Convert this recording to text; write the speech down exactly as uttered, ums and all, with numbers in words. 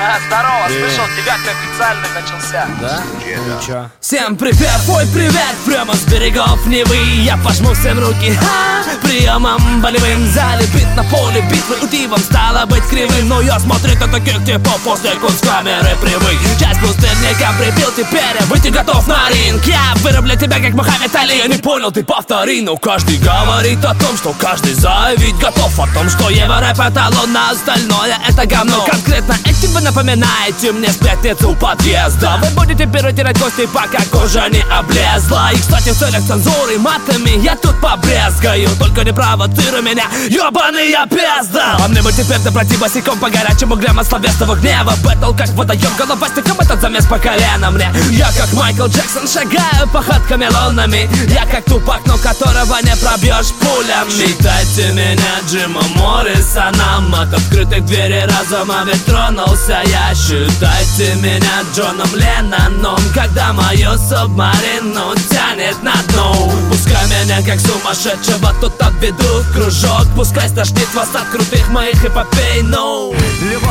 А, здорово, слышал, девятка официально начался. Да? Ну ничего. Всем привет, ой, привет, прямо с берегов Невы. Я пожму всем руки, ха, приемом болевым. Залепит на поле битвы, удивом стало быть кривым. Но я смотрю на таких типов после кунсткамеры привык. Часть пустырника прибил, теперь я быть готов на ринг. Я вырублю тебя, как Мухаммед Али. Я не понял, ты повтори. Но каждый говорит о том, что каждый заявить готов. О том, что евро эталон, на остальное это говно. Конкретно этим вы напоминаете мне сплетницу у подъезда. Вы будете перетирать кости, пока кожа не облезла. И, кстати, в целях цензуры матами я тут побрезгаю. Только не провоцируй меня, ёбаный я пизда. А мне бы теперь пройти босиком по горячим углям словесного гнева. Бэтл как водоем, головастиком этот замес по колено мне. Я как Майкл Джексон шагаю походками лунными. Я как Тупак, но которого не пробьешь пулями. Считайте меня Джимом Моррисоном. От открытых дверей разума ведь тронулся я. Считайте меня Джоном Ленноном, когда мою субмарину тянет на дно. Пускай меня как сумасшедшего тут обведут в кружок. Пускай стошнит вас от крутых моих эпопей, ну.